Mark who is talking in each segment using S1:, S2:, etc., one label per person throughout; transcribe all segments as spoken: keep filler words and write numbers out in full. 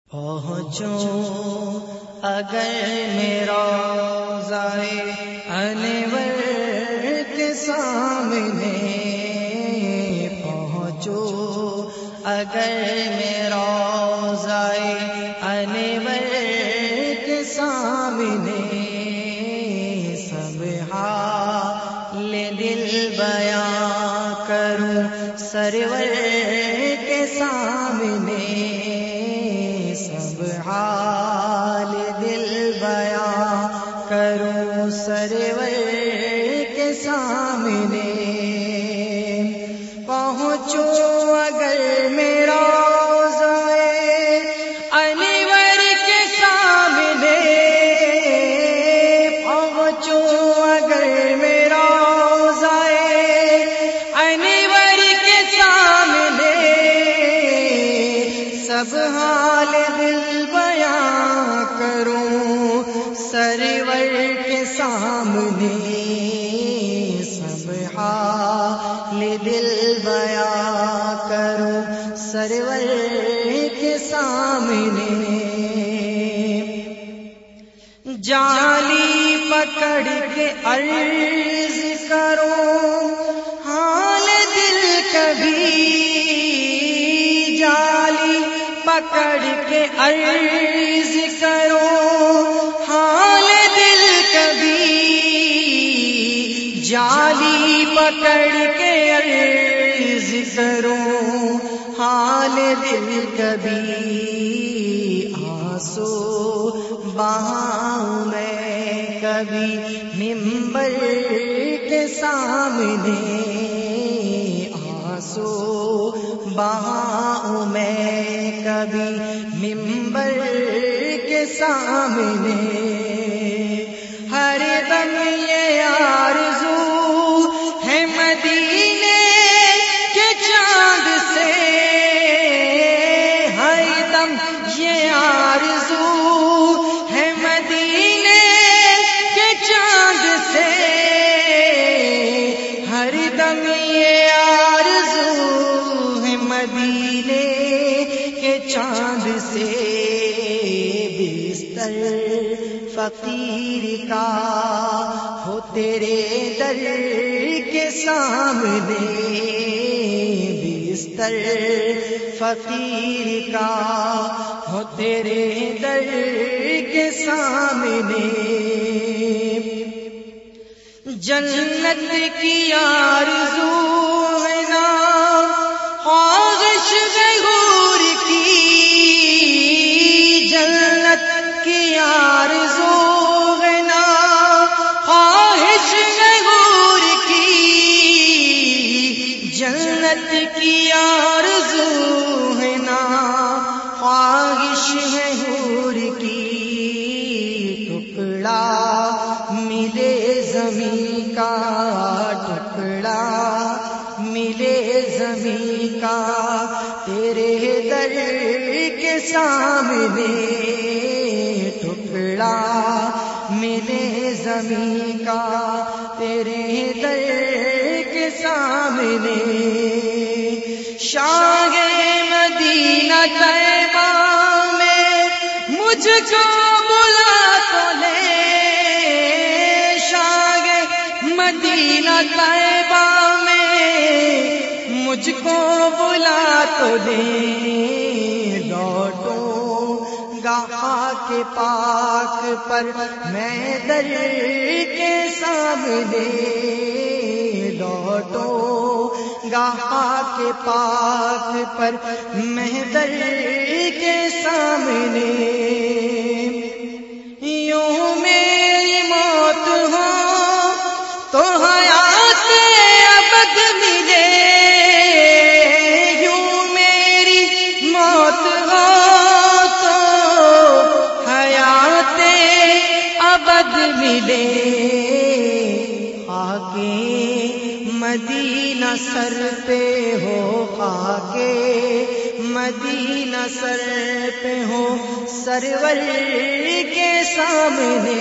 S1: پہنچوں اگر میرا ضائع انور کے سامنے، پہنچوں اگر میرا ضائع انور کے سامنے، سب حال دل بیان کروں سرور کے سامنے، سب حال دل بیان کروں سرور کے سامنے، پہنچوں اگر میرا ضائع انور کے سامنے، پہنچوں اگر میرا ضائع انور کے سامنے، سب حال دل بیان کروں سرور کے سامنے، سب حال دل بیان کروں سرور کے سامنے، جالی پکڑ کے عرض کروں حال دل کبھی، جالی پکڑ کے عرض کروں حال دل کبھی، جالی پکڑ کے عرض کروں حال دل کبھی، آنسو بہاؤں میں کبھی منبر کے سامنے، آنسو بہاؤں میں کبھی منبر کے سامنے، ہر دم یہ آرزو ہے مدینے کے چاند سے، ہر دم یہ آرزو ہے مدینے کے چاند سے، ہر دم یہ آرزو ہے مدینے کے چاند سے، بستر فقیر کا ہو تیرے در کے سامنے، بستر فقیر کا ہو تیرے در کے سامنے، جنت کی آرزو ہے نا خواہش غیور کی، جنت کی آرزو ہے نا خواہش غیور کی، جنت کی آرزو ہے نا خواہش غیور کی، ٹکڑا ملے زمین کا، ٹکڑا ملے زمین کا تیرے در کے سامنے، ٹکڑا ملے زمین کا تیرے در کے سامنے، شاہ مدینہ طیبہ میں مجھ کو بلا تو لے، شاہ مدینہ طیبہ میں مجھ کو بلا تو دے، لوٹوں گا خاک پاک پر میں در کے سامنے، لوٹوں گا خاک پاک پر میں در کے سامنے، یوں میری موت ہو تو حیات ابد ملے، یوں میری موت ہو تو حیات ابد ملے، خاک مدینہ سر پہ ہو، خاک مدینہ سر پہ ہو سرور کے سامنے،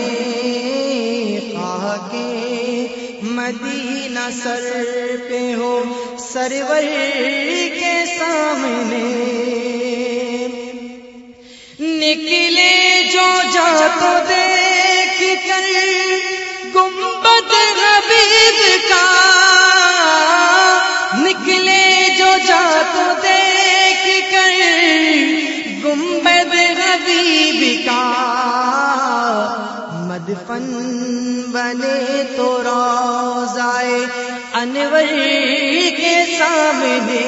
S1: خاک مدینہ سر پہ ہو سرور کے سامنے، نکلے جو جا تو دیکھ کر گنبد حبیب کا، نکلے جو جا تو دیکھ کر گنبد حبیب کا، مدفن بنے تو روضائے انور کے سامنے،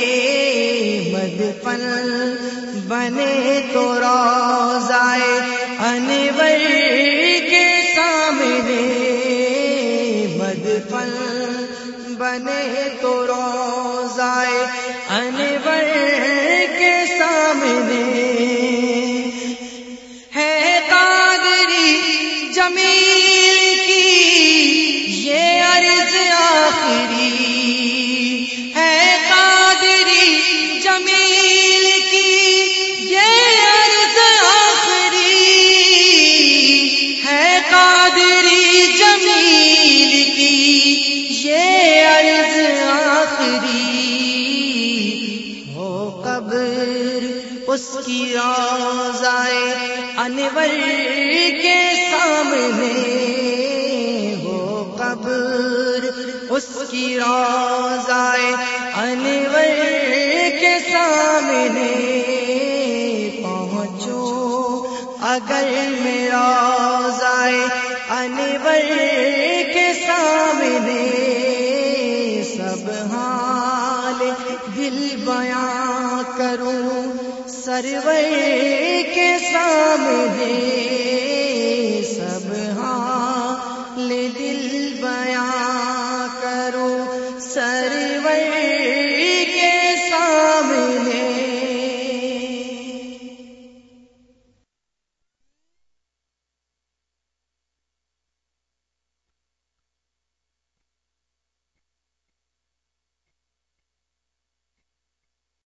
S1: مدفن بنے تو روضائے انور کے سامنے، مدفن بنے تو روضائے انور کے سامنے، ہے قادری جمیل کی یہ عرض آخری، ہے قادری جمیل کی یہ عرض آخری، ہے قادری جمیل کی یہ عرض آخری، ہو قبر اس کی روضائے انور کے سامنے، ہو قبر اس کی روضائے انور کے سامنے، پہنچو اگر میں روضائے انور کے سامنے، سب حال دل بیان کروں سرور کے سامنے،